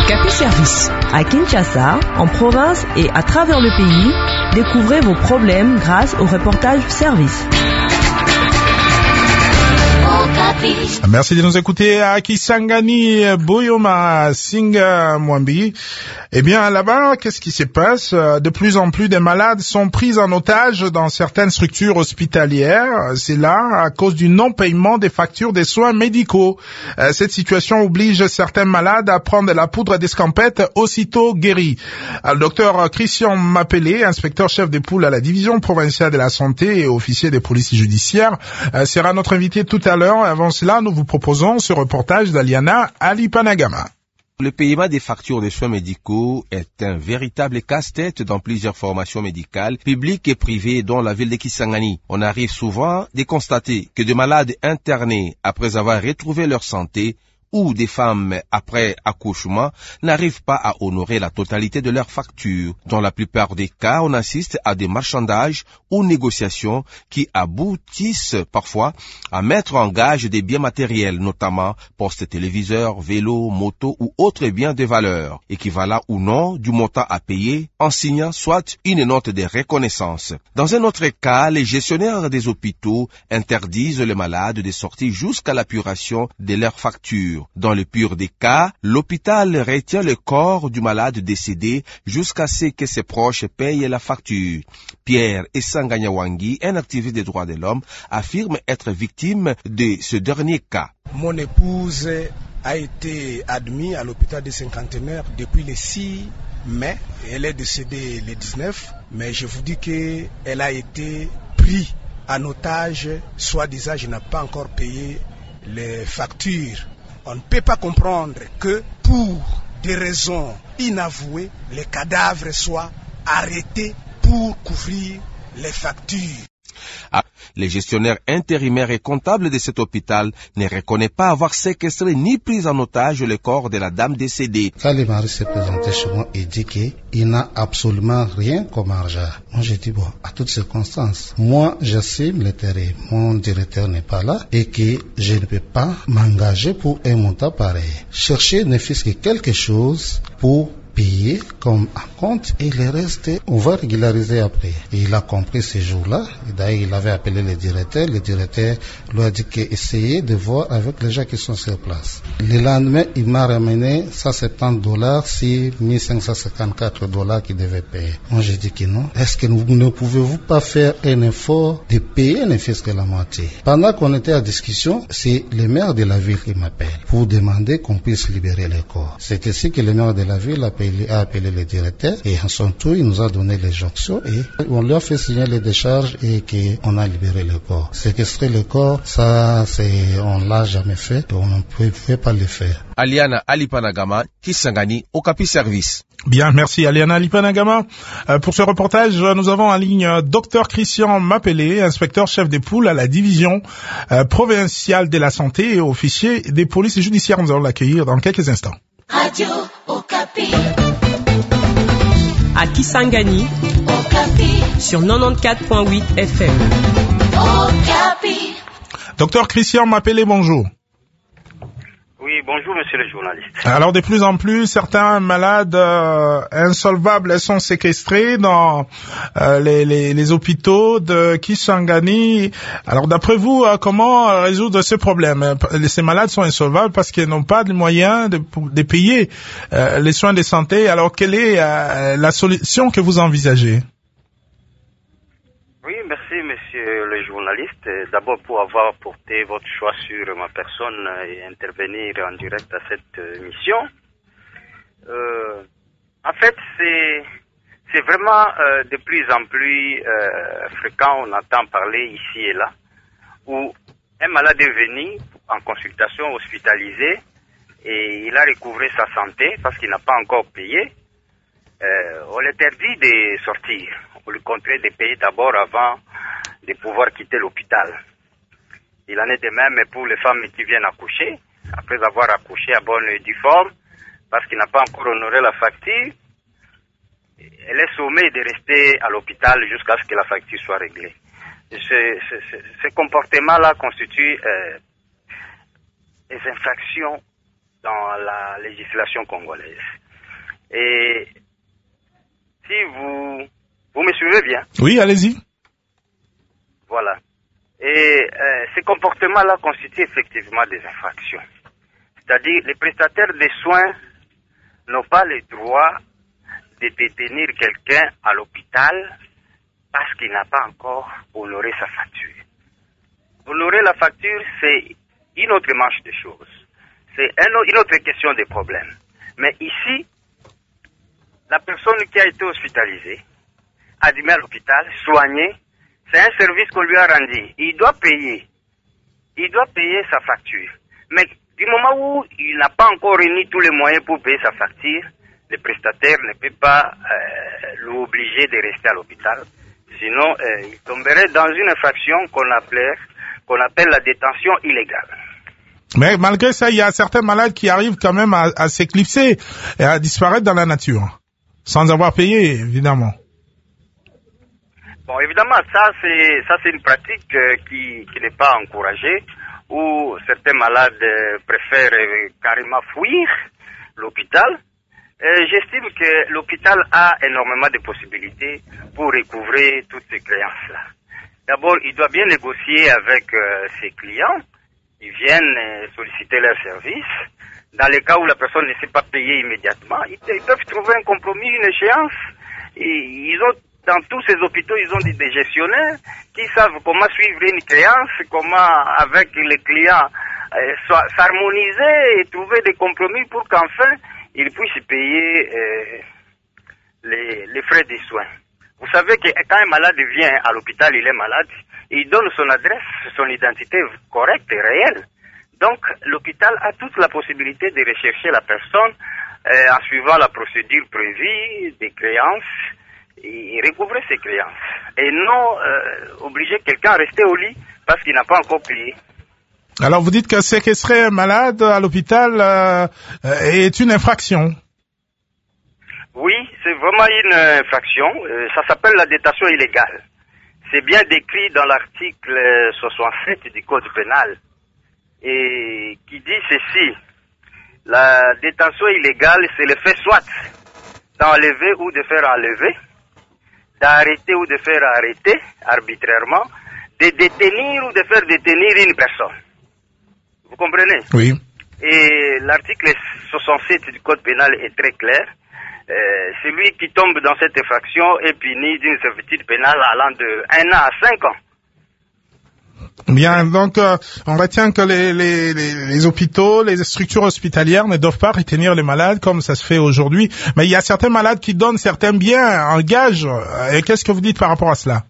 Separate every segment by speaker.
Speaker 1: Okapi Service. À Kinshasa, en province et à travers le pays, découvrez vos problèmes grâce au reportage service.
Speaker 2: Merci de nous écouter à Kisangani, Boyoma, Singa, Mwambi. Eh bien, là-bas, qu'est-ce qui se passe? De plus en plus de malades sont pris en otage dans certaines structures hospitalières. C'est là à cause du non-paiement des factures des soins médicaux. Cette situation oblige certains malades à prendre de la poudre d'escampette aussitôt guéris. Le docteur Christian Mapele, inspecteur-chef des poules à la division provinciale de la santé et officier des polices judiciaires, sera notre invité tout à l'heure. Avant cela, nous vous proposons ce reportage d'Aliana Alipanagama.
Speaker 3: Le paiement des factures de soins médicaux est un véritable casse-tête dans plusieurs formations médicales, publiques et privées, dont la ville de Kisangani. On arrive souvent de constater que des malades internés, après avoir retrouvé leur santé, ou des femmes après accouchement n'arrivent pas à honorer la totalité de leurs factures. Dans la plupart des cas, on assiste à des marchandages ou négociations qui aboutissent parfois à mettre en gage des biens matériels, notamment postes téléviseurs, vélos, motos ou autres biens de valeur, équivalent ou non du montant à payer en signant soit une note de reconnaissance. Dans un autre cas, les gestionnaires des hôpitaux interdisent les malades de sortir jusqu'à l'apuration de leurs factures. Dans le pire des cas, l'hôpital retient le corps du malade décédé jusqu'à ce que ses proches payent la facture. Pierre Essanganyawangi, un activiste des droits de l'homme, affirme être victime de ce dernier cas.
Speaker 4: Mon épouse a été admise à l'hôpital des Cinquantenaires depuis le 6 mai. Elle est décédée le 19, mais je vous dis qu'elle a été prise en otage, soi-disant je n'ai pas encore payé les factures. On ne peut pas comprendre que pour des raisons inavouées, les cadavres soient arrêtés pour couvrir les factures.
Speaker 3: Les gestionnaires intérimaires et comptables de cet hôpital ne reconnaissent pas avoir séquestré ni pris en otage le corps de la dame décédée.
Speaker 5: Quand le mari s'est présenté chez moi, il dit qu'il n'a absolument rien comme argent. Moi, j'ai dit, bon, à toutes circonstances, moi, j'assume le terrain. Mon directeur n'est pas là et que je ne peux pas m'engager pour un montant pareil. Chercher ne fût-ce que quelque chose pour payer comme un compte et le reste, on va régulariser après. Et il a compris ce jour-là. D'ailleurs, il avait appelé le directeur. Le directeur lui a dit qu'essayer de voir avec les gens qui sont sur place. Le lendemain, il m'a ramené $170 sur $1,554 qu'il devait payer. Moi, j'ai dit que non. Est-ce que ne pouvez-vous pas faire un effort de payer ne fût-ce que la moitié? Pendant qu'on était en discussion, c'est le maire de la ville qui m'appelle pour demander qu'on puisse libérer les corps. C'est ainsi que le maire de la ville a appelé le directeur et en son tour il nous a donné les jonctions et on lui a fait signer les décharges et qu'on a libéré le corps. Séquestrer le corps, ça on l'a jamais fait et on ne pouvait pas le faire.
Speaker 3: Aliana Alipanagama, Kisangani, Okapi Service.
Speaker 2: Bien, merci Aliana Alipanagama. Pour ce reportage, nous avons en ligne Dr Christian Mapele, inspecteur-chef des poules à la division provinciale de la santé et officier des polices judiciaires. Nous allons l'accueillir dans quelques instants.
Speaker 6: Radio Okapi.
Speaker 1: À Kisangani,
Speaker 6: Okapi.
Speaker 1: sur 94.8 FM.
Speaker 6: Okapi.
Speaker 2: Docteur Christian Mapele, bonjour.
Speaker 7: Oui, bonjour monsieur le journaliste.
Speaker 2: Alors de plus en plus, certains malades insolvables sont séquestrés dans les hôpitaux de Kisangani. Alors d'après vous, comment résoudre ce problème? Ces malades sont insolvables parce qu'ils n'ont pas de moyens de payer les soins de santé. Alors quelle est la solution que vous envisagez?
Speaker 7: Oui, merci monsieur le journaliste. D'abord pour avoir porté votre choix sur ma personne et intervenir en direct à cette émission. En fait, c'est vraiment de plus en plus fréquent, on entend parler ici et là, où un malade est venu en consultation hospitalisé et il a recouvré sa santé parce qu'il n'a pas encore payé. On l'interdit de sortir. On lui contraint de payer d'abord avant de pouvoir quitter l'hôpital. Il en est de même pour les femmes qui viennent accoucher, après avoir accouché à bonne et due forme, parce qu'il n'a pas encore honoré la facture. Elle est sommée de rester à l'hôpital jusqu'à ce que la facture soit réglée. Ce comportement-là constitue des infractions dans la législation congolaise. Et si vous me suivez bien.
Speaker 2: Oui, allez-y.
Speaker 7: Voilà. Et ces comportements-là constituent effectivement des infractions. C'est-à-dire, les prestataires de soins n'ont pas le droit de détenir quelqu'un à l'hôpital parce qu'il n'a pas encore honoré sa facture. Honorer la facture, c'est une autre manche de choses. C'est une autre question de problème. Mais ici, la personne qui a été hospitalisée, admise à l'hôpital, soignée, c'est un service qu'on lui a rendu. Il doit payer. Il doit payer sa facture. Mais du moment où il n'a pas encore réuni tous les moyens pour payer sa facture, le prestataire ne peut pas l'obliger de rester à l'hôpital. Sinon, il tomberait dans une infraction qu'on appelle la détention illégale.
Speaker 2: Mais malgré ça, il y a certains malades qui arrivent quand même à s'éclipser et à disparaître dans la nature, sans avoir payé, évidemment.
Speaker 7: Bon, évidemment, ça c'est une pratique qui n'est pas encouragée, où certains malades préfèrent carrément fuir l'hôpital. J'estime que l'hôpital a énormément de possibilités pour recouvrer toutes ces créances-là. D'abord, il doit bien négocier avec ses clients. Ils viennent solliciter leurs services. Dans les cas où la personne ne s'est pas payée immédiatement, ils peuvent trouver un compromis, une échéance. Et dans tous ces hôpitaux, ils ont des gestionnaires qui savent comment suivre une créance, comment, avec les clients, s'harmoniser et trouver des compromis pour qu'enfin, ils puissent payer les frais des soins. Vous savez que quand un malade vient à l'hôpital, il est malade, il donne son adresse, son identité correcte et réelle. Donc, l'hôpital a toute la possibilité de rechercher la personne en suivant la procédure prévue des créances et recouvrer ses créances. Et non obliger quelqu'un à rester au lit parce qu'il n'a pas encore payé.
Speaker 2: Alors, vous dites que séquestrer un malade à l'hôpital est une infraction.
Speaker 7: Oui, c'est vraiment une infraction. Ça s'appelle la détention illégale. C'est bien décrit dans l'article 67 du Code pénal et qui dit ceci. La détention illégale, c'est le fait soit d'enlever ou de faire enlever, d'arrêter ou de faire arrêter arbitrairement, de détenir ou de faire détenir une personne. Vous comprenez?
Speaker 2: Oui.
Speaker 7: Et l'article 67 du Code pénal est très clair. Celui qui tombe dans cette infraction est puni d'une servitude pénale allant de 1 an à 5 ans.
Speaker 2: Bien, donc on retient que les hôpitaux, les structures hospitalières ne doivent pas retenir les malades comme ça se fait aujourd'hui. Mais il y a certains malades qui donnent certains biens en gage. Et qu'est-ce que vous dites par rapport à cela?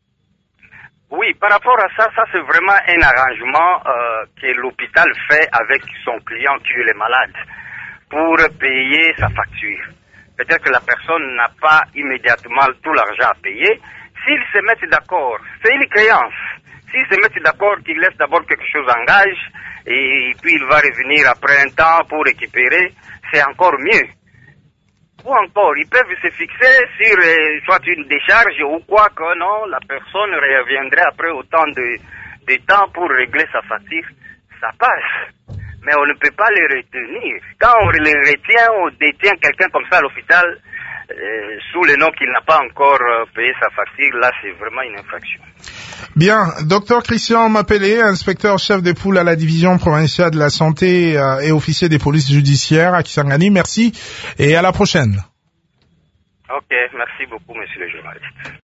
Speaker 7: Oui, par rapport à ça c'est vraiment un arrangement que l'hôpital fait avec son client qui est le malade pour payer sa facture. Peut-être que la personne n'a pas immédiatement tout l'argent à payer. S'ils se mettent d'accord, c'est une créance. S'ils se mettent d'accord qu'ils laissent d'abord quelque chose en gage et puis il va revenir après un temps pour récupérer, c'est encore mieux. Ou encore, ils peuvent se fixer sur soit une décharge ou quoi que non, la personne reviendrait après autant de temps pour régler sa facture. Ça passe. Mais on ne peut pas les retenir. Quand on les retient, on détient quelqu'un comme ça à l'hôpital, sous le nom qu'il n'a pas encore payé sa facture, là c'est vraiment une infraction.
Speaker 2: Bien, Dr Christian Mapele, inspecteur chef des poules à la division provinciale de la santé et officier des polices judiciaires à Kisangani, merci et à la prochaine.
Speaker 7: Ok, merci beaucoup monsieur le journaliste.